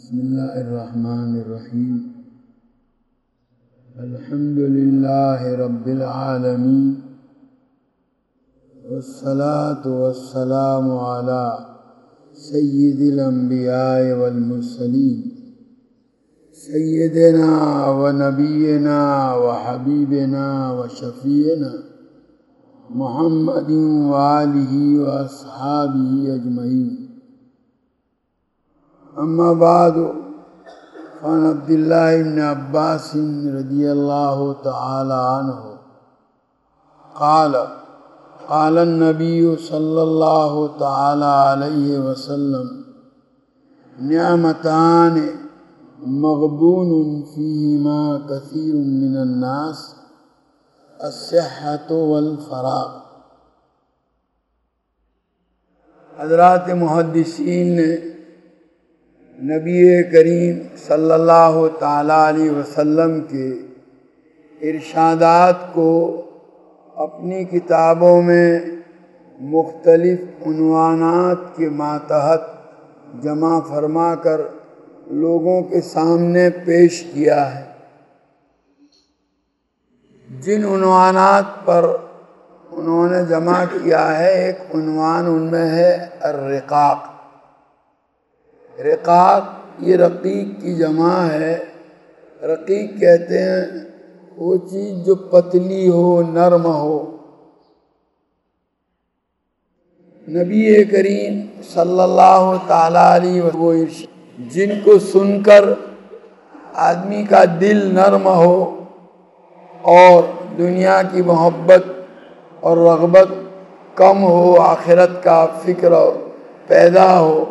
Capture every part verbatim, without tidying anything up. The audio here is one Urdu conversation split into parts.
بسم اللہ الرحمن الرحیم الحمد للہ رب العالمین والصلاة والسلام علی سید الانبیاء والمرسلین سیدنا و نبینا و حبیبنا و شفیعنا محمد و آلہ و اصحابہ اجمعین. اما بعد فعن عبداللہ بن عباس رضی اللہ تعالی عنہ قال قال النبی صلی اللہ تعالی علیہ وسلم نعمتان مغبون فیہما کثیر من الناس الصحۃ والفراغ. حضرات محدثین نے نبی کریم صلی اللہ تعالیٰ علیہ وسلم کے ارشادات کو اپنی کتابوں میں مختلف عنوانات کے ماتحت جمع فرما کر لوگوں کے سامنے پیش کیا ہے. جن عنوانات پر انہوں نے جمع کیا ہے، ایک عنوان ان میں ہے الرقاق. رقاق یہ رقیق کی جمع ہے. رقیق کہتے ہیں وہ چیز جو پتلی ہو، نرم ہو. نبی کریم صلی اللہ تعالیٰ علیہ وسلم جن کو سن کر آدمی کا دل نرم ہو اور دنیا کی محبت اور رغبت کم ہو، آخرت کا فکر پیدا ہو،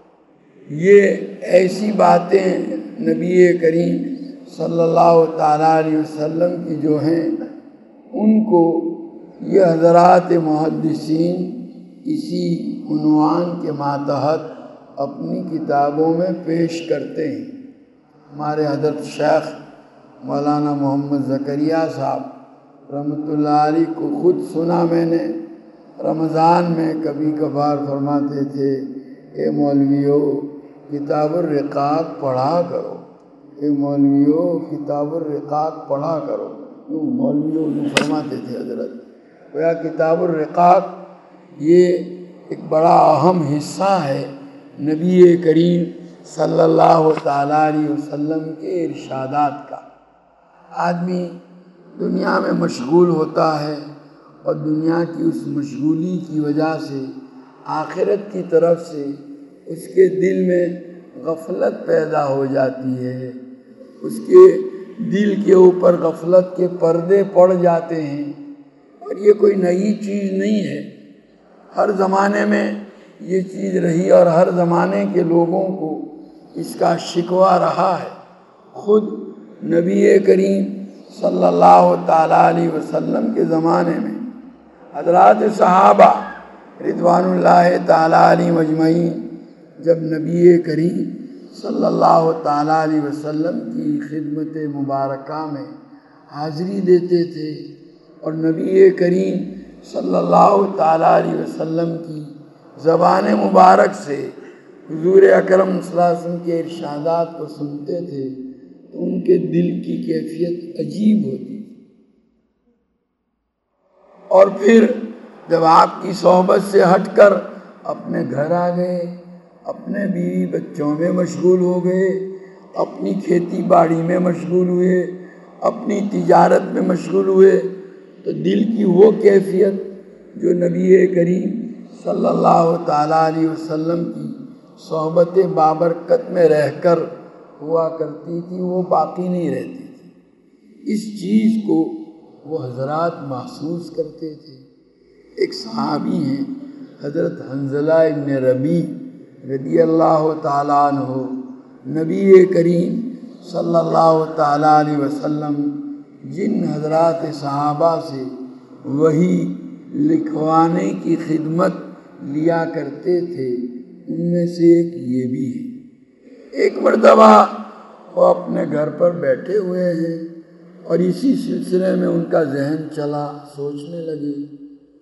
یہ ایسی باتیں نبی کریم صلی اللہ تعالیٰ علیہ وسلم کی جو ہیں ان کو یہ حضرات محدثین اسی عنوان کے ماتحت اپنی کتابوں میں پیش کرتے ہیں. ہمارے حضرت شیخ مولانا محمد زکریا صاحب رحمۃ اللہ علیہ کو خود سنا میں نے، رمضان میں کبھی کبھار فرماتے تھے اے مولویو کتاب الرقاق پڑھا کرو، اے مولویو کتاب الرقاق پڑھا کرو. یوں مولویوں نے فرماتے تھے حضرت. گویا کتاب الرقاق یہ ایک بڑا اہم حصہ ہے نبی کریم صلی اللہ تعالیٰ علیہ وسلم کے ارشادات کا. آدمی دنیا میں مشغول ہوتا ہے اور دنیا کی اس مشغولی کی وجہ سے آخرت کی طرف سے اس کے دل میں غفلت پیدا ہو جاتی ہے. اس کے دل کے اوپر غفلت کے پردے پڑ جاتے ہیں. اور یہ کوئی نئی چیز نہیں ہے، ہر زمانے میں یہ چیز رہی اور ہر زمانے کے لوگوں کو اس کا شکوہ رہا ہے. خود نبی کریم صلی اللہ تعالیٰ علیہ وسلم کے زمانے میں حضرات صحابہ رضوان اللہ تعالیٰ علیہ اجمعین جب نبی کریم صلی اللہ تعالیٰ علیہ وسلم کی خدمت مبارکہ میں حاضری دیتے تھے اور نبی کریم صلی اللہ تعالیٰ علیہ وسلم کی زبان مبارک سے حضور اکرم صلی اللہ علیہ وسلم کے ارشادات کو سنتے تھے تو ان کے دل کی کیفیت عجیب ہوتی. اور پھر جب آپ کی صحبت سے ہٹ کر اپنے گھر آ گئے، اپنے بیوی بچوں میں مشغول ہو گئے، اپنی کھیتی باڑی میں مشغول ہوئے، اپنی تجارت میں مشغول ہوئے، تو دل کی وہ کیفیت جو نبی کریم صلی اللہ تعالیٰ علیہ وسلم کی صحبت بابرکت میں رہ کر ہوا کرتی تھی وہ باقی نہیں رہتی تھی. اس چیز کو وہ حضرات محسوس کرتے تھے. ایک صحابی ہیں حضرت حنظلہ ابن ربیع رضی اللہ تعالیٰ عنہ، نبی کریم صلی اللہ تعالیٰ علیہ وسلم جن حضرات صحابہ سے وحی لکھوانے کی خدمت لیا کرتے تھے ان میں سے ایک یہ بھی ہے. ایک مرتبہ وہ اپنے گھر پر بیٹھے ہوئے ہیں اور اسی سلسلے میں ان کا ذہن چلا، سوچنے لگے.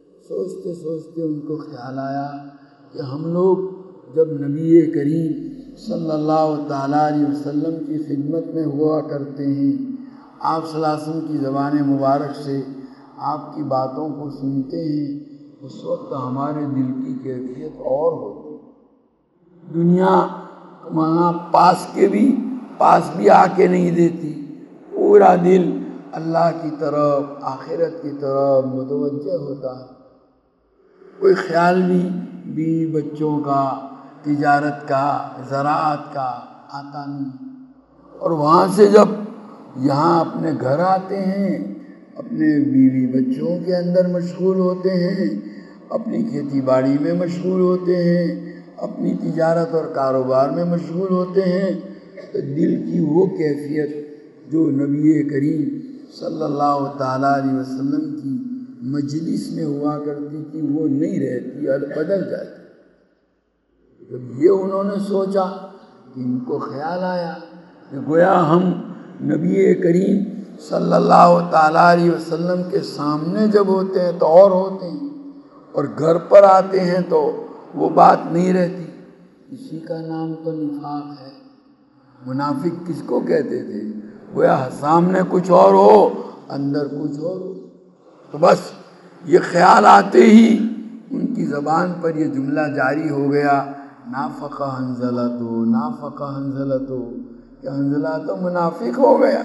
سوچتے سوچتے ان کو خیال آیا کہ ہم لوگ جب نبی کریم صلی اللہ تعالیٰ علیہ وسلم کی خدمت میں ہوا کرتے ہیں، آپ صلی اللہ علیہ وسلم کی زبان مبارک سے آپ کی باتوں کو سنتے ہیں، اس وقت ہمارے دل کی کیفیت اور ہوتی ہے۔ دنیا وہاں پاس کے بھی پاس بھی آ کے نہیں دیتی، پورا دل اللہ کی طرف، آخرت کی طرف متوجہ ہوتا ہے۔ کوئی خیال بھی بیوی بچوں کا، تجارت کا، زراعت کا آتا نہیں، اور وہاں سے جب یہاں اپنے گھر آتے ہیں، اپنے بیوی بچوں کے اندر مشغول ہوتے ہیں، اپنی کھیتی باڑی میں مشغول ہوتے ہیں، اپنی تجارت اور کاروبار میں مشغول ہوتے ہیں، تو دل کی وہ کیفیت جو نبی کریم صلی اللہ تعالیٰ علیہ وسلم کی مجلس میں ہوا کرتی تھی وہ نہیں رہتی اور بدل جاتی۔ جب یہ انہوں نے سوچا کہ ان کو خیال آیا کہ گویا ہم نبی کریم صلی اللہ تعالیٰ علیہ وسلم کے سامنے جب ہوتے ہیں تو اور ہوتے ہیں، اور گھر پر آتے ہیں تو وہ بات نہیں رہتی۔ اسی کا نام تو نفاق ہے۔ منافق کس کو کہتے تھے؟ گویا سامنے کچھ اور ہو، اندر کچھ اور ہو۔ تو بس یہ خیال آتے ہی ان کی زبان پر یہ جملہ جاری ہو گیا، نافق حنظلہ تو نافق حنظلہ تو، کہ حنظلہ تو منافق ہو گیا۔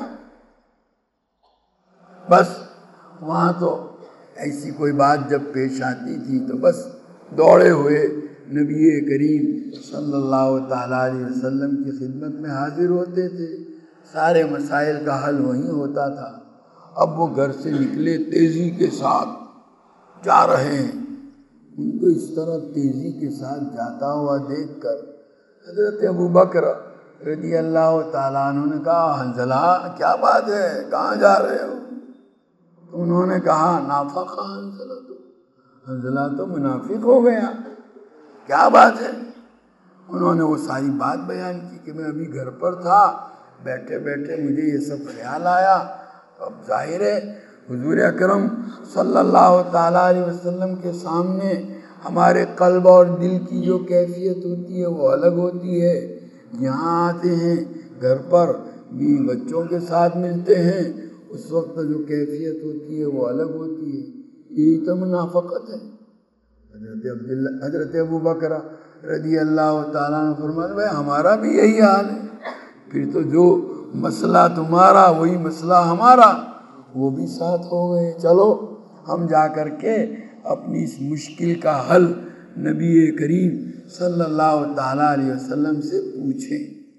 بس وہاں تو ایسی کوئی بات جب پیش آتی تھی تو بس دوڑے ہوئے نبی کریم صلی اللہ تعالیٰ علیہ وسلم کی خدمت میں حاضر ہوتے تھے، سارے مسائل کا حل وہیں ہوتا تھا۔ اب وہ گھر سے نکلے تیزی کے ساتھ جا رہے ہیں، ان کو اس طرح تیزی کے ساتھ جاتا ہوا دیکھ کر حضرت ابو بکر رضی اللہ تعالیٰ عنہ نے کہا، حنظلہ کیا بات ہے، کہاں جا رہے ہو؟ تو انہوں نے کہا، نافق حنظلہ تو، حنظلہ تو منافق ہو گیا، کیا بات ہے؟ انہوں نے وہ ساری بات بیان کی کہ میں ابھی گھر پر تھا، بیٹھے بیٹھے مجھے یہ سب خیال آیا۔ اب ظاہر ہے حضور اکرم صلی اللہ تعالیٰ علیہ وسلم کے سامنے ہمارے قلب اور دل کی جو کیفیت ہوتی ہے وہ الگ ہوتی ہے۔ یہاں آتے ہیں گھر پر بھی بچوں کے ساتھ ملتے ہیں، اس وقت جو کیفیت ہوتی ہے وہ الگ ہوتی ہے۔ یہی تو منافقت ہے۔ حضرت عبداللہ حضرت ابو بکر رضی اللہ تعالیٰ نے فرمایا، بھائی ہمارا بھی یہی حال ہے، پھر تو جو مسئلہ تمہارا وہی مسئلہ ہمارا، وہ بھی ساتھ ہو گئے، چلو ہم جا کر کے اپنی اس مشکل کا حل نبی کریم صلی اللہ تعالیٰ علیہ وسلم سے پوچھیں۔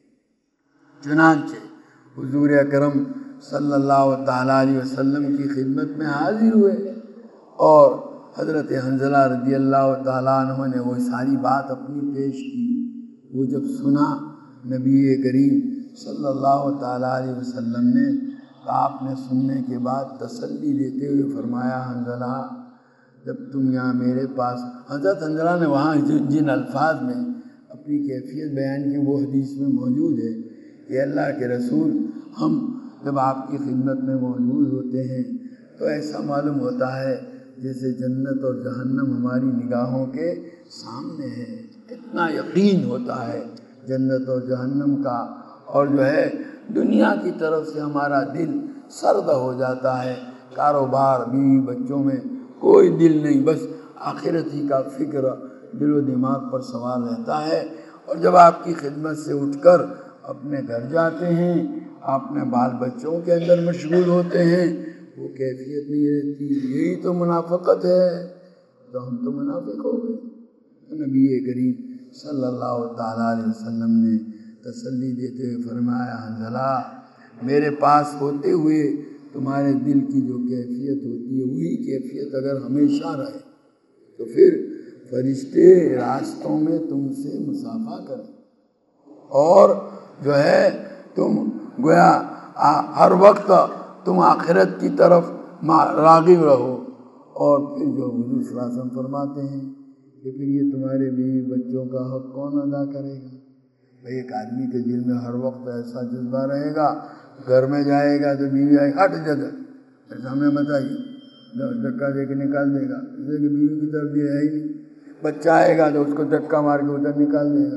چنانچہ حضور اکرم صلی اللہ تعالیٰ علیہ وسلم کی خدمت میں حاضر ہوئے، اور حضرت حنظلہ رضی اللہ تعالیٰ عنہ نے وہ ساری بات اپنی پیش کی۔ وہ جب سنا نبی کریم صلی اللہ تعالیٰ علیہ وسلم نے، تو آپ نے سننے کے بعد تسلی دیتے ہوئے فرمایا، حنظلہ جب تم یہاں میرے پاس، حضرت حنظلہ نے وہاں جن الفاظ میں اپنی کیفیت بیان کی وہ حدیث میں موجود ہے کہ اللہ کے رسول، ہم جب آپ کی خدمت میں موجود ہوتے ہیں تو ایسا معلوم ہوتا ہے جیسے جنت اور جہنم ہماری نگاہوں کے سامنے ہے، اتنا یقین ہوتا ہے جنت اور جہنم کا، اور جو ہے دنیا کی طرف سے ہمارا دل سرد ہو جاتا ہے، کاروبار بیوی بچوں میں کوئی دل نہیں، بس آخرت ہی کا فکر دل و دماغ پر سوار رہتا ہے۔ اور جب آپ کی خدمت سے اٹھ کر اپنے گھر جاتے ہیں، اپنے بال بچوں کے اندر مشغول ہوتے ہیں، وہ کیفیت نہیں رہتی۔ یہی تو منافقت ہے، تو ہم تو منافق ہو گئے۔ نبی کریم صلی اللہ تعالیٰ علیہ وسلم نے تسلی دیتے ہوئے فرمایا، حنظلہ میرے پاس ہوتے ہوئے تمہارے دل کی جو کیفیت ہوتی ہے وہی کیفیت اگر ہمیشہ رہے تو پھر فرشتے راستوں میں تم سے مصافحہ کریں، اور جو ہے تم گویا ہر وقت تم آخرت کی طرف راغب رہو۔ اور پھر جو حضور صلی اللہ علیہ وسلم فرماتے ہیں کہ پھر یہ تمہارے بیوی بچوں کا حق کون ادا کرے گا؟ بھئی ایک آدمی کے دل میں ہر وقت ایسا جذبہ رہے گا، گھر میں جائے گا تو بیوی آئے ہٹ جگہ ایسا ہمیں بتائیے، دھکا دے کے نکال دے گا، اس لیے کہ بیوی کی طرف بھی ہے ہی نہیں۔ بچہ آئے گا تو اس کو دھکا مار کے ادھر نکال دے گا،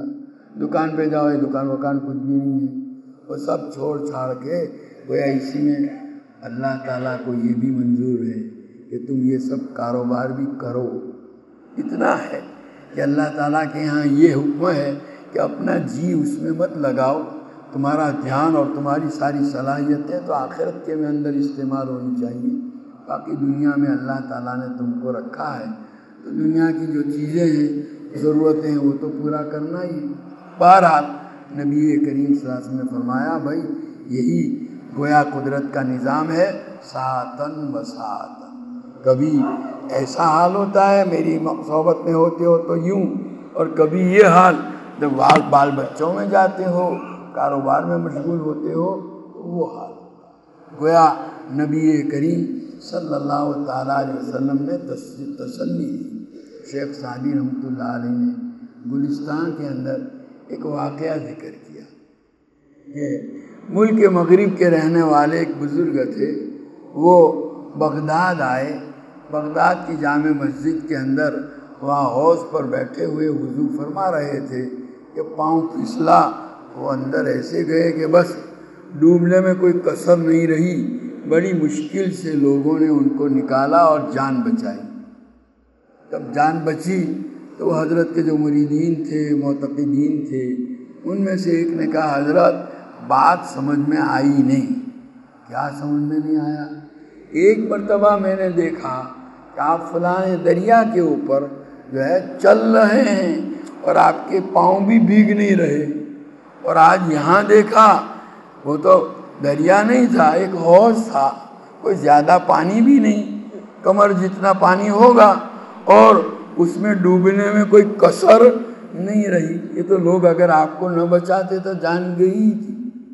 دکان پہ جاؤ، یہ دکان وکان کچھ بھی نہیں ہے، وہ سب چھوڑ چھاڑ کے گویا اسی میں اللہ تعالیٰ کو یہ بھی منظور ہے کہ تم یہ سب کاروبار بھی کرو۔ اتنا ہے کہ اللہ تعالیٰ کے یہاں یہ حکم ہے کہ اپنا جی اس میں مت لگاؤ، تمہارا دھیان اور تمہاری ساری صلاحیتیں تو آخرت کے میں اندر استعمال ہونی چاہیے۔ باقی دنیا میں اللہ تعالیٰ نے تم کو رکھا ہے تو دنیا کی جو چیزیں ہیں، ضرورتیں ہیں، وہ تو پورا کرنا ہی ہے۔ بہرحال نبی کریم صلی اللہ علیہ وسلم نے فرمایا بھائی یہی گویا قدرت کا نظام ہے، ساتن و ساتن، کبھی ایسا حال ہوتا ہے میری صحبت میں ہوتے ہو تو یوں، اور کبھی یہ حال جب بال بال بچوں میں جاتے ہو، کاروبار میں مشغول ہوتے ہو تو وہ حال گویا نبی کریم صلی اللہ تعالیٰ علیہ وسلم نے تسلی دی۔ شیخ سعدی رحمۃ اللہ علیہ نے گلستان کے اندر ایک واقعہ ذکر کیا کہ ملک مغرب کے رہنے والے ایک بزرگ تھے، وہ بغداد آئے، بغداد کی جامع مسجد کے اندر وہاں حوض پر بیٹھے ہوئے وضو فرما رہے تھے کہ پاؤں پھسلا، وہ اندر ایسے گئے کہ بس ڈوبنے میں کوئی کسر نہیں رہی، بڑی مشکل سے لوگوں نے ان کو نکالا اور جان بچائی۔ جب جان بچی تو وہ حضرت کے جو مریدین تھے، معتقدین تھے، ان میں سے ایک نے کہا حضرت بات سمجھ میں آئی نہیں۔ کیا سمجھ میں نہیں آیا؟ ایک مرتبہ میں نے دیکھا کہ آپ فلاں دریا کے اوپر جو ہے چل رہے ہیں اور آپ کے پاؤں بھی بھیگ نہیں رہے، اور آج یہاں دیکھا وہ تو دریا نہیں تھا، ایک حوض تھا، کوئی زیادہ پانی بھی نہیں، کمر جتنا پانی ہوگا، اور اس میں ڈوبنے میں کوئی کسر نہیں رہی۔ یہ تو لوگ اگر آپ کو نہ بچاتے تو جان گئی تھی،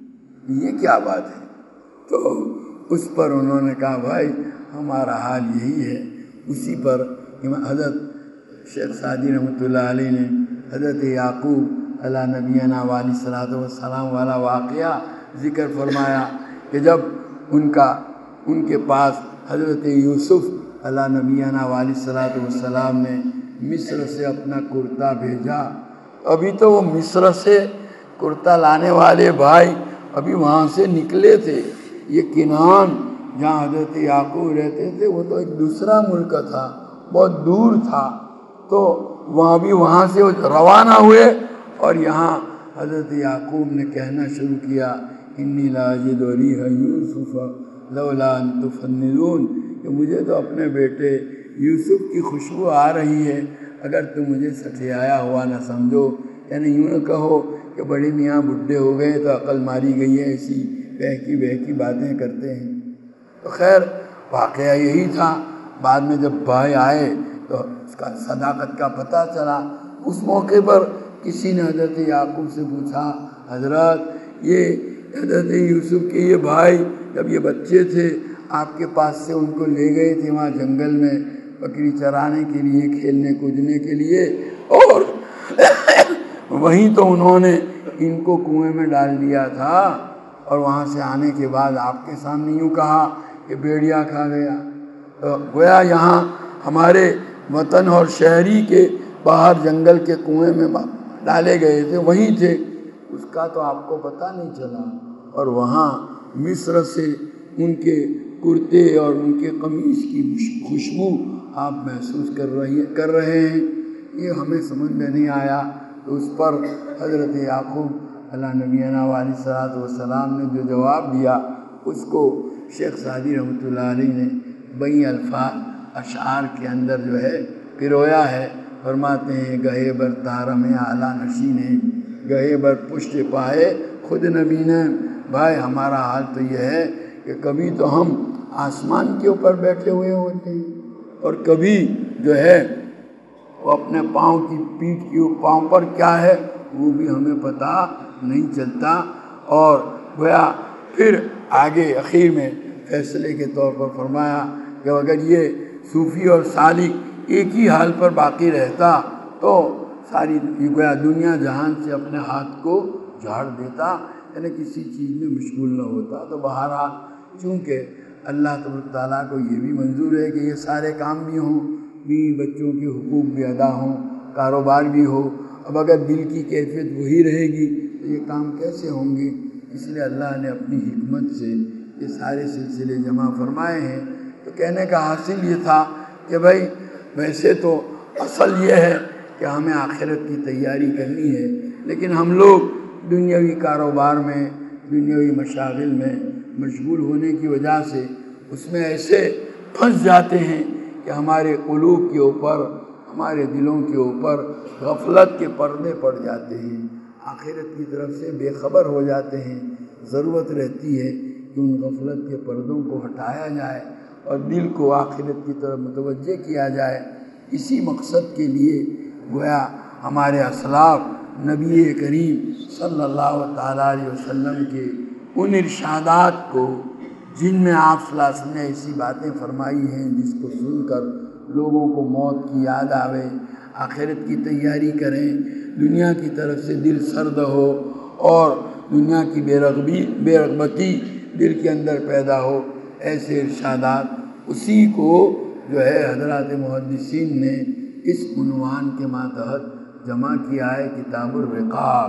یہ کیا بات ہے؟ تو اس پر انہوں نے کہا بھائی ہمارا حال یہی ہے۔ اسی پر حضرت شیخ سعدی رحمۃ اللہ علیہ نے حضرت یعقوب علیہ نبینا علیہ الصلوۃ والسلام والا واقعہ ذکر فرمایا کہ جب ان کا ان کے پاس حضرت یوسف علیہ نبینا علیہ الصلوۃ والسلام نے مصر سے اپنا کرتا بھیجا، ابھی تو وہ مصر سے کرتا لانے والے بھائی ابھی وہاں سے نکلے تھے۔ یہ کنعان جہاں حضرت یعقوب رہتے تھے وہ تو ایک دوسرا ملک تھا، بہت دور تھا، تو وہاں بھی وہاں سے روانہ ہوئے، اور یہاں حضرت یعقوب نے کہنا شروع کیا انی لاجد ریح یوسف لولا ان تفندون، کہ مجھے تو اپنے بیٹے یوسف کی خوشبو آ رہی ہے، اگر تم مجھے سٹھیایا ہوا نہ سمجھو۔ یعنی یوں نہ کہو کہ بڑے میاں بڈھے ہو گئے تو عقل ماری گئی ہے، ایسی بہکی بہکی باتیں کرتے ہیں۔ تو خیر واقعہ یہی تھا۔ بعد میں جب بھائی آئے تو اس کا صداقت کا پتہ چلا۔ اس موقع پر کسی نے حضرت یعقوب سے پوچھا حضرت یہ حضرت یوسف کے یہ بھائی جب یہ بچے تھے آپ کے پاس سے ان کو لے گئے تھے وہاں جنگل میں بکری چرانے کے لیے، کھیلنے کودنے کے لیے، اور وہیں تو انہوں نے ان کو کنویں میں ڈال دیا تھا، اور وہاں سے آنے کے بعد آپ کے سامنے یوں کہا کہ بیڑیا کھا گیا۔ تو گویا یہاں ہمارے وطن اور شہری کے باہر جنگل کے کنویں میں ڈالے گئے تھے، وہیں تھے، اس کا تو آپ کو پتہ نہیں چلا، اور وہاں مصر سے ان کے کرتے اور ان کے قمیص کی خوشبو آپ محسوس کر رہی کر رہے ہیں، یہ ہمیں سمجھ میں نہیں آیا۔ تو اس پر حضرت یعقوب علیہ نبینا علیہ الصلوۃ والسلام نے جو جواب دیا اس کو شیخ سعدی رحمۃ اللہ علیہ نے بئی الفاظ اشعار کے اندر جو ہے پرویا ہے۔ فرماتے ہیں گہے بر تارم اعلیٰ نشینے، گہے بر پشت پائے خود نبی نے۔ بھائی ہمارا حال تو یہ ہے کہ کبھی تو ہم آسمان کے اوپر بیٹھے ہوئے ہوتے ہیں، اور کبھی جو ہے وہ اپنے پاؤں کی پیٹھ کی پاؤں پر کیا ہے وہ بھی ہمیں پتہ نہیں چلتا۔ اور گویا پھر آگے اخیر میں فیصلے کے طور پر فرمایا کہ اگر یہ صوفی اور سالک ایک ہی حال پر باقی رہتا تو ساری گویا دنیا جہان سے اپنے ہاتھ کو جھاڑ دیتا، یعنی کسی چیز میں مشغول نہ ہوتا۔ تو بہرحال چونکہ اللہ تبارک تعالیٰ کو یہ بھی منظور ہے کہ یہ سارے کام بھی ہوں، بیوی بچوں کے حقوق بھی ادا ہوں، کاروبار بھی ہو، اب اگر دل کی کیفیت وہی رہے گی تو یہ کام کیسے ہوں گے؟ اس لیے اللہ نے اپنی حکمت سے یہ سارے سلسلے جمع فرمائے ہیں۔ تو کہنے کا حاصل یہ تھا کہ بھائی ویسے تو اصل یہ ہے کہ ہمیں آخرت کی تیاری کرنی ہے، لیکن ہم لوگ دنیاوی کاروبار میں، دنیاوی مشاغل میں مشغول ہونے کی وجہ سے اس میں ایسے پھنس جاتے ہیں کہ ہمارے قلوب کے اوپر، ہمارے دلوں کے اوپر غفلت کے پردے پڑ جاتے ہیں، آخرت کی طرف سے بے خبر ہو جاتے ہیں۔ ضرورت رہتی ہے کہ ان غفلت کے پردوں کو ہٹایا جائے اور دل کو آخرت کی طرف متوجہ کیا جائے۔ اسی مقصد کے لیے گویا ہمارے اسلاف نبی کریم صلی اللہ تعالیٰ علیہ وسلم کے ان ارشادات کو، جن میں آپ صلی اللہ علیہ وسلم نے ایسی باتیں فرمائی ہیں جس کو سن کر لوگوں کو موت کی یاد آوے، آخرت کی تیاری کریں، دنیا کی طرف سے دل سرد ہو اور دنیا کی بے رغبی بے رغبتی دل کے اندر پیدا ہو، ایسے ارشادات اسی کو جو ہے حضرات محدثین نے اس عنوان کے ماتحت جمع کیا ہے، کتاب الرقاق۔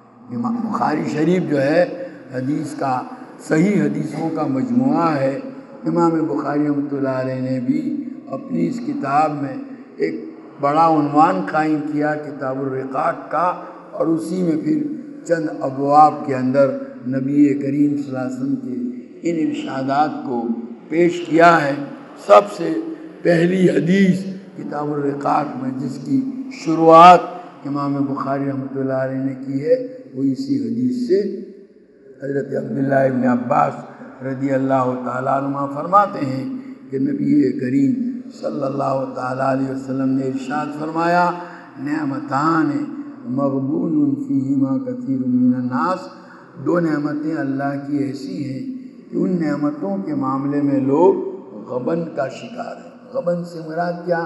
بخاری شریف جو ہے حدیث کا، صحیح حدیثوں کا مجموعہ ہے۔ امام بخاری رحمۃ اللہ علیہ نے بھی اپنی اس کتاب میں ایک بڑا عنوان قائم کیا کتاب الرقاق کا، اور اسی میں پھر چند ابواب کے اندر نبی کریم صلی اللہ علیہ وسلم کے ان ارشادات کو پیش کیا ہے۔ سب سے پہلی حدیث کتاب الرقاق میں جس کی شروعات امام بخاری رحمۃ اللہ علیہ نے کی ہے، وہ اسی حدیث سے حضرت عبداللہ ابن عباس رضی اللہ تعالیٰ عنہ فرماتے ہیں کہ نبی کریم صلی اللہ تعالیٰ علیہ وسلم نے ارشاد فرمایا، نعمتان مغبون فیہما کثیر من الناس، دو نعمتیں اللہ کی ایسی ہیں کہ ان نعمتوں کے معاملے میں لوگ غبن کا شکار ہیں۔ غبن سے مراد کیا؟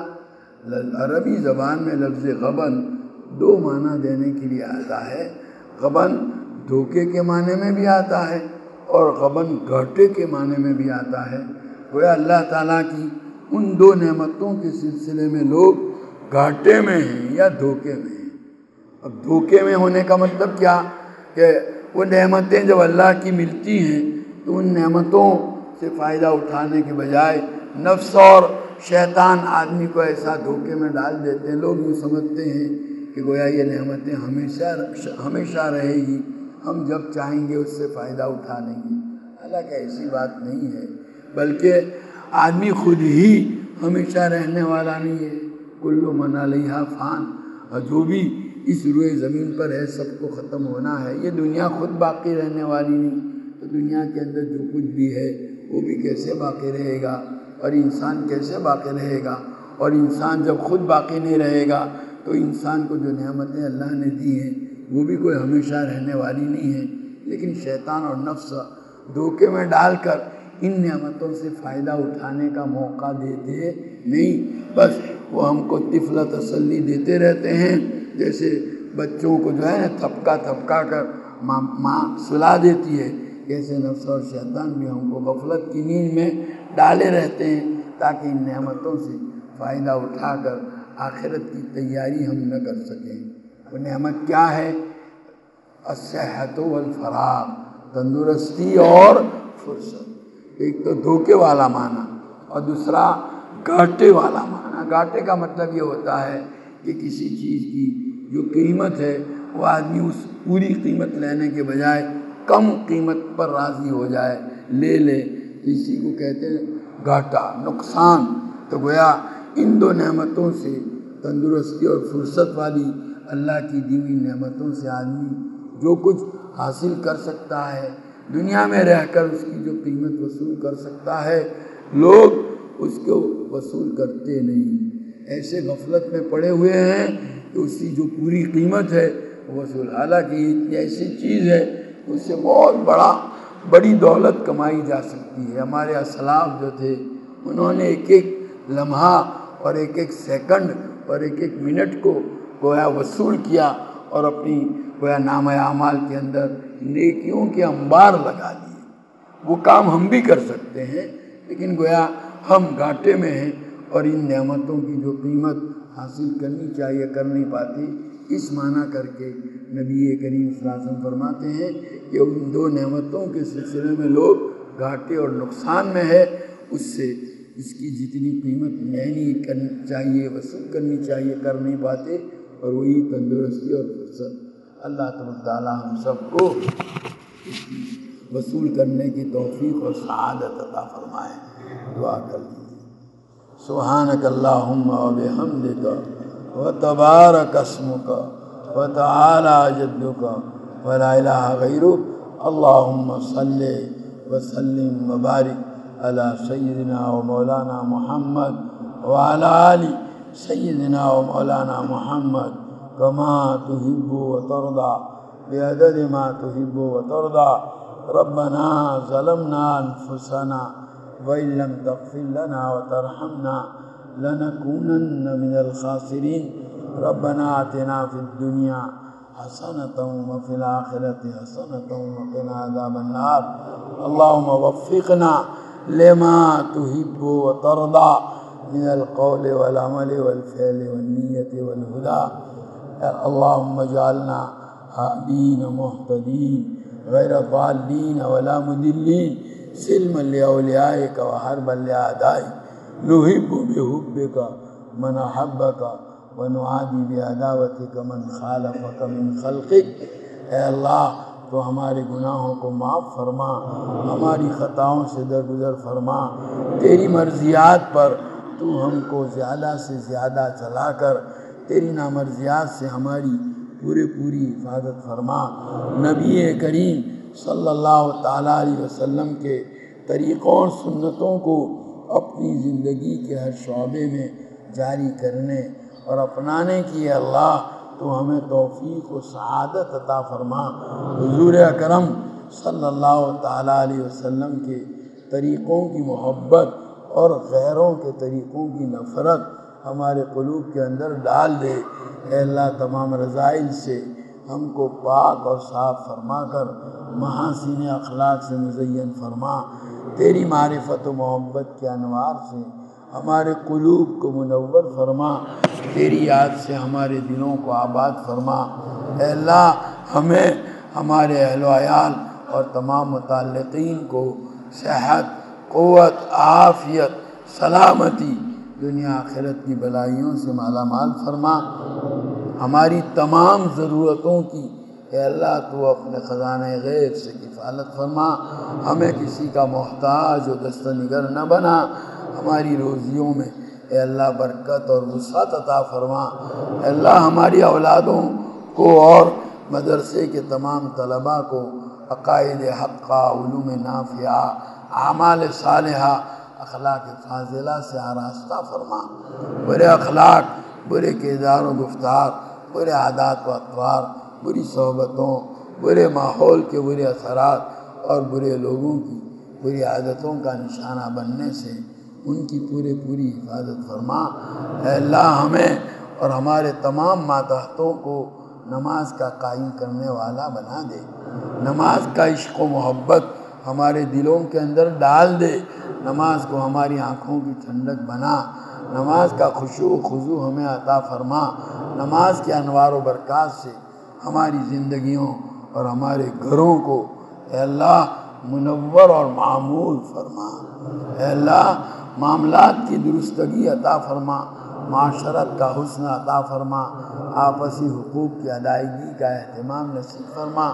عربی زبان میں لفظ غبن دو معنی دینے کے لیے آتا ہے۔ غبن دھوکے کے معنی میں بھی آتا ہے اور غبن گھاٹے کے معنی میں بھی آتا ہے۔ گویا اللہ تعالیٰ کی ان دو نعمتوں کے سلسلے میں لوگ گھاٹے میں ہیں یا دھوکے میں ہیں۔ اب دھوکے میں ہونے کا مطلب کیا کہ وہ نعمتیں جب اللہ کی ملتی ہیں تو ان نعمتوں سے فائدہ اٹھانے کے بجائے نفس اور شیطان آدمی کو ایسا دھوکے میں ڈال دیتے ہیں، لوگ یہ سمجھتے ہیں کہ گویا یہ نعمتیں ہمیشہ ہمیشہ رہے گی، ہم جب چاہیں گے اس سے فائدہ اٹھا لیں گے۔ حالانکہ ایسی بات نہیں ہے، بلکہ آدمی خود ہی ہمیشہ رہنے والا نہیں ہے۔ کل من علیہا فان، اور جو بھی اس روئے زمین پر ہے سب کو ختم ہونا ہے۔ یہ دنیا خود باقی رہنے والی نہیں، تو دنیا کے اندر جو کچھ بھی ہے وہ بھی کیسے باقی رہے گا، اور انسان کیسے باقی رہے گا؟ اور انسان جب خود باقی نہیں رہے گا تو انسان کو جو نعمتیں اللہ نے دی ہیں وہ بھی کوئی ہمیشہ رہنے والی نہیں ہیں۔ لیکن شیطان اور نفس دھوکے میں ڈال کر ان نعمتوں سے فائدہ اٹھانے کا موقع دیتے نہیں، بس وہ ہم کو طفل تسلی دیتے رہتے ہیں، جیسے بچوں کو جو ہے نا تھپکا تھپکا کر ماں ماں سلا دیتی ہے، کیسے نفس اور شیطان بھی ہم کو غفلت کی نیند میں ڈالے رہتے ہیں تاکہ ان نعمتوں سے فائدہ اٹھا کر آخرت کی تیاری ہم نہ کر سکیں۔ وہ نعمت کیا ہے؟ الصحت والفراغ، تندرستی اور فرصت۔ ایک تو دھوکے والا معنی اور دوسرا گھاٹے والا معنی۔ گھاٹے کا مطلب یہ ہوتا ہے کہ کسی چیز کی جو قیمت ہے وہ آدمی اس پوری قیمت لینے کے بجائے کم قیمت پر راضی ہو جائے، لے لے، اسی کو کہتے ہیں گھاٹا، نقصان۔ تو گویا ان دو نعمتوں سے، تندرستی اور فرصت والی اللہ کی دی ہوئی نعمتوں سے آدمی جو کچھ حاصل کر سکتا ہے، دنیا میں رہ کر اس کی جو قیمت وصول کر سکتا ہے، لوگ اس کو وصول کرتے نہیں، ایسے غفلت میں پڑے ہوئے ہیں کہ اس کی جو پوری قیمت ہے وصول، حالانکہ یہ ایسی چیز ہے اس سے بہت بڑا بڑی دولت کمائی جا سکتی ہے۔ ہمارے اسلاف جو تھے انہوں نے ایک ایک لمحہ اور ایک ایک سیکنڈ اور ایک ایک منٹ کو گویا وصول کیا اور اپنی گویا نام اعمال کے اندر نیکیوں کے انبار لگا دیے۔ وہ کام ہم بھی کر سکتے ہیں، لیکن گویا ہم گھاٹے میں ہیں اور ان نعمتوں کی جو قیمت حاصل کرنی چاہیے کر نہیں پاتی، اس معنی کر کے نبی کریم صلی اللہ علیہ وسلم فرماتے ہیں کہ ان دو نعمتوں کے سلسلے میں لوگ گھاٹے اور نقصان میں ہے، اس سے اس کی جتنی قیمت لینی کرنی چاہیے، وصول کرنی چاہیے، کر نہیں پاتے، اور وہی تندرستی اور فرصت۔ اللہ تبارک تعالیٰ ہم سب کو وصول کرنے کی توفیق اور سعادت عطا فرمائے۔ دعا کر لیجیے۔ سبحانک اللہم و بحمدک و تبارک اسمک و تعالی جدک و لا الہ غیرک، اللہم صلی وسلم وبارک علی سیدنا و مولانا محمد وعلی آل سیدنا و مولانا محمد کما تحب و ترضى بعدد ما تحب و ترضى۔ ربنا ظلمنا انفسنا وإن لم تغفر لنا وترحمنا لنكونن من الخاسرين۔ ربنا آتنا في الدنيا حسنة وفي الآخرة حسنة وقنا عذاب النار۔ اللهم وفقنا لما تحب وترضى من القول والعمل والفعل والنية والهدى۔ اللهم اجعلنا هادين مهتدين غير ضالين ولا مضلين، سلما لأوليائك وحربا لأعدائك، نحب بحبك من أحبك ونعادي بعداوتك من خالفك من خلقك۔ اے اللہ تو ہمارے گناہوں کو معاف فرما، ہماری خطاؤں سے درگزر فرما، تیری مرضیات پر تو ہم کو زیادہ سے زیادہ چلا کر تیری نامرضیات سے ہماری پورے پوری حفاظت فرما۔ نبی کریم صلی اللہ تعالیٰ علیہ وسلم کے طریقوں اور سنتوں کو اپنی زندگی کے ہر شعبے میں جاری کرنے اور اپنانے کی اے اللہ تو ہمیں توفیق و سعادت عطا فرما۔ حضور اکرم صلی اللہ تعالیٰ علیہ وسلم کے طریقوں کی محبت اور غیروں کے طریقوں کی نفرت ہمارے قلوب کے اندر ڈال دے۔ اے اللہ تمام رذائل سے ہم کو پاک اور صاف فرما کر محاسن اخلاق سے مزین فرما۔ تیری معرفت و محبت کے انوار سے ہمارے قلوب کو منور فرما، تیری یاد سے ہمارے دلوں کو آباد فرما۔ اے اللہ ہمیں، ہمارے اہل و عیال اور تمام متعلقین کو صحت، قوت، عافیت، سلامتی، دنیا آخرت کی بلائیوں سے مالا مال فرما۔ ہماری تمام ضرورتوں کی اے اللہ تو اپنے خزانہ غیب سے کفالت فرما، ہمیں کسی کا محتاج و دست نگر نہ بنا۔ ہماری روزیوں میں اے اللہ برکت اور وسعت عطا فرما۔ اے اللہ ہماری اولادوں کو اور مدرسے کے تمام طلباء کو عقائد حقہ، علوم نافعہ، اعمال صالحہ، اخلاق فاضلہ سے آراستہ فرما۔ برے اخلاق، برے کردار و گفتار، برے عادات و اطوار، بری صحبتوں، برے ماحول کے برے اثرات اور برے لوگوں کی بری عادتوں کا نشانہ بننے سے ان کی پورے پوری حفاظت فرما۔ اے اللہ ہمیں اور ہمارے تمام ماتحتوں کو نماز کا قائم کرنے والا بنا دے، نماز کا عشق و محبت ہمارے دلوں کے اندر ڈال دے، نماز کو ہماری آنکھوں کی ٹھنڈک بنا، نماز کا خشوع و خضوع ہمیں عطا فرما، نماز کے انوار و برکات سے ہماری زندگیوں اور ہمارے گھروں کو اے اللہ منور اور معمور فرما۔ اے اللہ معاملات کی درستگی عطا فرما، معاشرت کا حسن عطا فرما، آپسی حقوق کی ادائیگی کا اہتمام نصیب فرما،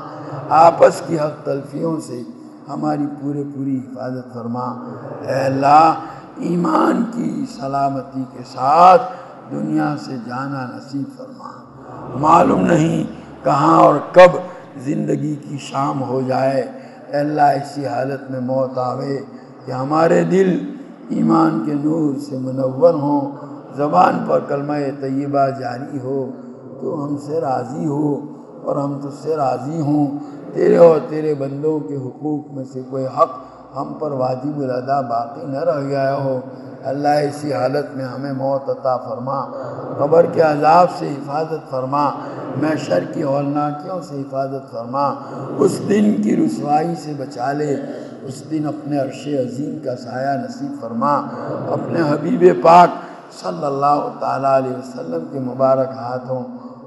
آپس کی حق تلفیوں سے ہماری پورے پوری حفاظت فرما۔ اے اللہ ایمان کی سلامتی کے ساتھ دنیا سے جانا نصیب فرما۔ معلوم نہیں کہاں اور کب زندگی کی شام ہو جائے، اے اللہ ایسی حالت میں موت آوے کہ ہمارے دل ایمان کے نور سے منور ہوں، زبان پر کلمہ طیبہ جاری ہو، تو ہم سے راضی ہو اور ہم تجھ سے راضی ہوں، تیرے اور تیرے بندوں کے حقوق میں سے کوئی حق ہم پر واجب الادا باقی نہ رہ گیا ہو۔ اللہ ایسی حالت میں ہمیں موت عطا فرما، قبر کے عذاب سے حفاظت فرما، محشر کی ہولناکیوں سے حفاظت فرما، اس دن کی رسوائی سے بچا لے، اس دن اپنے عرش عظیم کا سایہ نصیب فرما، اپنے حبیب پاک صلی اللہ تعالیٰ علیہ وسلم کے مبارک ہاتھوں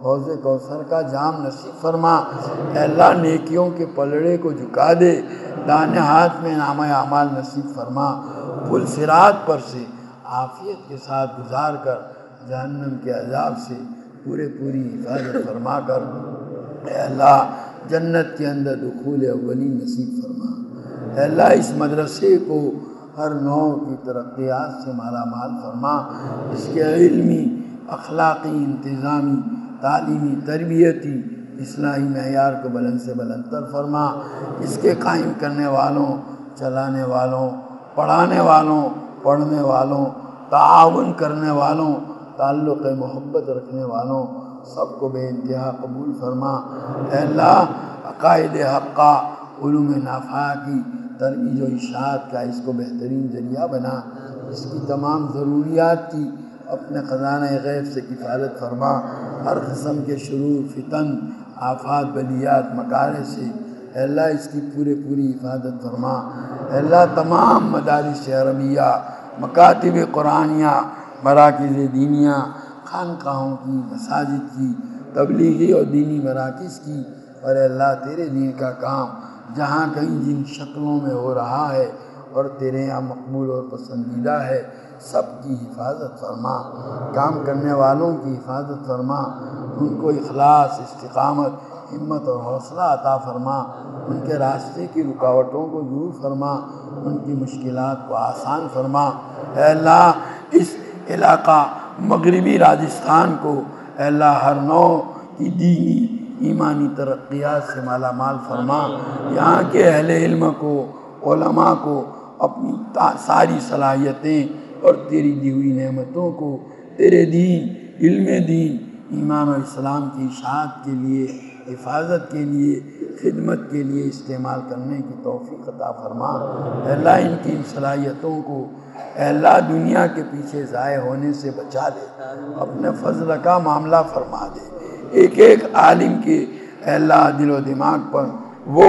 حوض کوثر کا جام نصیب فرما۔ اے اللہ نیکیوں کے پلڑے کو جھکا دے، دانے ہاتھ میں نامہ اعمال نصیب فرما، پل صراط پر سے عافیت کے ساتھ گزار کر جہنم کے عذاب سے پورے پوری حفاظت فرما کر اے اللہ جنت کے اندر دخول اولین نصیب فرما۔ اے اللہ اس مدرسے کو ہر نوع کی ترقیات سے مالا مال فرما، اس کے علمی، اخلاقی، انتظامی، تعلیمی، تربیتی، اصلاحی معیار کو بلند سے بلند تر فرما، اس کے قائم کرنے والوں، چلانے والوں، پڑھانے والوں، پڑھنے والوں، تعاون کرنے والوں، تعلق محبت رکھنے والوں سب کو بے انتہا قبول فرما۔ اے اللہ عقائد حقہ، علوم نافعہ کی ترویج و اشاعت کا اس کو بہترین ذریعہ بنا، اس کی تمام ضروریات کی اپنے خزانہ غیب سے کفالت فرما، ہر قسم کے شرور، فتن، آفات، بلیات، مکارہ سے اے اللہ اس کی پورے پوری حفاظت فرما۔ اے اللہ تمام مدارس عربیہ، مکاتب قرآنیہ، مراکز دینیہ، خانقاہوں کی، مساجد کی، تبلیغی اور دینی مراکز کی، اور اے اللہ تیرے دین کا کام جہاں کہیں جن شکلوں میں ہو رہا ہے اور تیرے یہاں مقبول اور پسندیدہ ہے سب کی حفاظت فرما، کام کرنے والوں کی حفاظت فرما، ان کو اخلاص، استقامت، ہمت اور حوصلہ عطا فرما، ان کے راستے کی رکاوٹوں کو دور فرما، ان کی مشکلات کو آسان فرما۔ اے اللہ اس علاقہ مغربی راجستھان کو اے اللہ ہر نوع کی دینی ایمانی ترقیات سے مالا مال فرما، یہاں کے اہل علم کو، علماء کو اپنی ساری صلاحیتیں اور تیری دی ہوئی نعمتوں کو تیرے دین، علم دین، ایمان و اسلام کی اشاعت کے لیے، حفاظت کے لیے، خدمت کے لیے استعمال کرنے کی توفیق عطا فرما۔ اے اللہ ان کی صلاحیتوں کو اے اللہ دنیا کے پیچھے ضائع ہونے سے بچا لے، اپنے فضل کا معاملہ فرما دے، ایک ایک عالم کے اے اللہ دل و دماغ پر وہ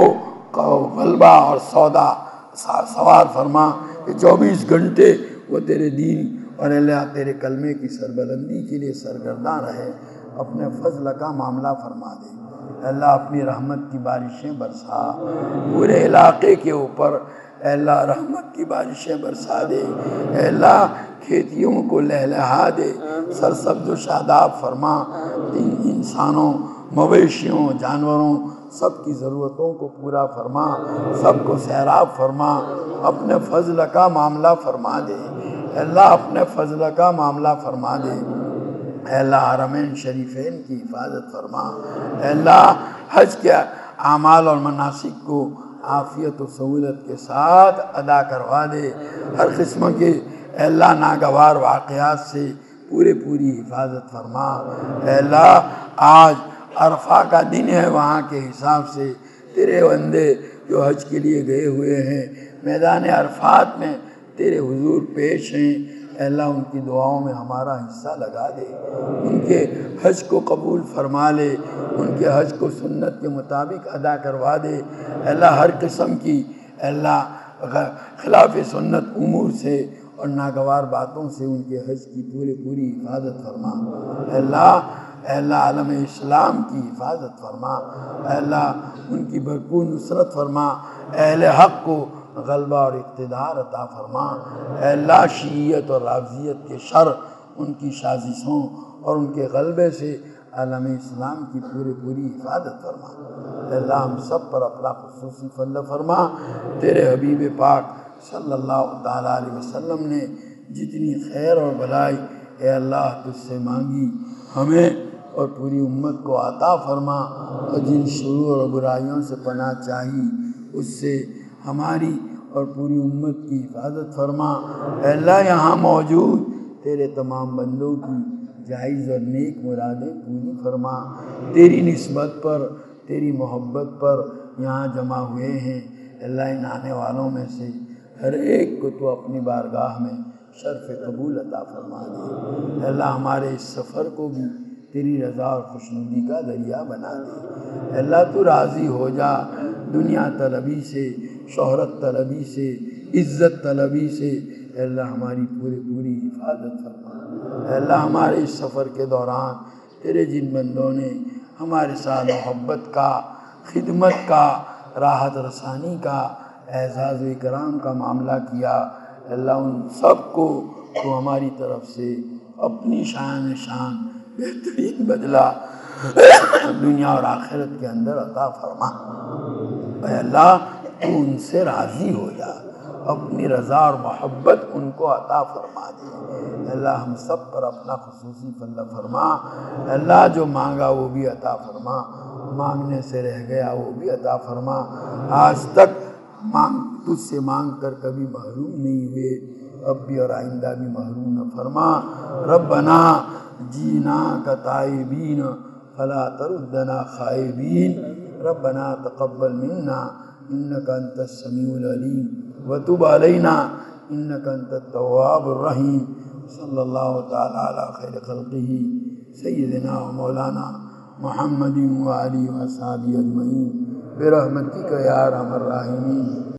غلبہ اور سودا سوار فرما کہ چوبیس گھنٹے وہ تیرے دین اور اللہ تیرے کلمے کی سربلندی کے لیے سرگرداں رہے، اپنے فضل کا معاملہ فرما دے۔ اے اللہ اپنی رحمت کی بارشیں برسا پورے علاقے کے اوپر، اے اللہ رحمت کی بارشیں برسا دے، اے اللہ کھیتیوں کو لہلہا دے، سرسبز و شاداب فرما، ان انسانوں، مویشیوں، جانوروں سب کی ضرورتوں کو پورا فرما، سب کو سیراب فرما، اپنے فضل کا معاملہ فرما دے، اے اللہ اپنے فضل کا معاملہ فرما دے۔ اے اللہ حرمین شریفین کی حفاظت فرما، اے اللہ حج کے اعمال اور مناسک کو عافیت و سہولت کے ساتھ ادا کروا دے، ہر قسم کے اے اللہ ناگوار واقعات سے پورے پوری حفاظت فرما۔ اے اللہ آج عرفہ کا دن ہے، وہاں کے حساب سے تیرے بندے جو حج کے لیے گئے ہوئے ہیں میدان عرفات میں تیرے حضور پیش ہیں، اے اللہ ان کی دعاؤں میں ہمارا حصہ لگا دے، ان کے حج کو قبول فرما لے، ان کے حج کو سنت کے مطابق ادا کروا دے، اے اللہ ہر قسم کی اے اللہ خلاف سنت امور سے اور ناگوار باتوں سے ان کے حج کی پوری پوری حفاظت فرما۔ اے اللہ اے اللہ عالم اسلام کی حفاظت فرما، اے اللہ ان کی بھرپور نصرت فرما، اہل حق کو غلبہ اور اقتدار عطا فرما، اے اللہ شیعیت اور رافضیت کے شر، ان کی سازشوں اور ان کے غلبے سے عالم اسلام کی پوری پوری حفاظت فرما۔ اے اللہ ہم سب پر اپنا خصوصی فضل فرما، تیرے حبیب پاک صلی اللہ تعالیٰ علیہ وسلم نے جتنی خیر اور بھلائی اے اللہ تجھ سے مانگی ہمیں اور پوری امت کو عطا فرما، اور جن شرور اور برائیوں سے پناہ چاہی اس سے ہماری اور پوری امت کی حفاظت فرما۔ اے اللہ یہاں موجود تیرے تمام بندوں کی جائز اور نیک مرادیں پوری فرما، تیری نسبت پر، تیری محبت پر یہاں جمع ہوئے ہیں، اے اللہ ان آنے والوں میں سے ہر ایک کو تو اپنی بارگاہ میں شرف قبول عطا فرما دے، اے اللہ ہمارے اس سفر کو بھی تیری رضا اور خوشنودی کا ذریعہ بنا دے، اے اللہ تو راضی ہو جا دنیا طلبی سے، شہرت طلبی سے، عزت طلبی سے، اے اللہ ہماری پوری پوری حفاظت فرما، اے اللہ ہمارے اس سفر کے دوران تیرے جن بندوں نے ہمارے ساتھ محبت کا، خدمت کا، راحت رسانی کا، اعزاز و اکرام کا معاملہ کیا، اللہ ان سب کو تو ہماری طرف سے اپنی شان شان بہترین بدلہ دنیا اور آخرت کے اندر عطا فرما۔ اے اللہ تو ان سے راضی ہو جا، اپنی رضا اور محبت ان کو عطا فرما دے۔ اے اللہ ہم سب پر اپنا خصوصی فضل فرما۔ اے اللہ جو مانگا وہ بھی عطا فرما، مانگنے سے رہ گیا وہ بھی عطا فرما۔ آج تک مانگ تجھ سے مانگ کر کبھی محروم نہیں ہوئے، اب بھی اور آئندہ بھی محروم نہ فرما۔ ربنا جینا کا تائبین فلا تردنا خائبین، ربنا تقبل منا انک انت السمیع العلیم وتب علینا انک انت التواب الرحیم۔ صلی اللہ تعالی علی خیر خلقہ سیدنا و مولانا محمد و آلہ و اصحابہ اجمعین برحمتک یا ارحم الراحمین۔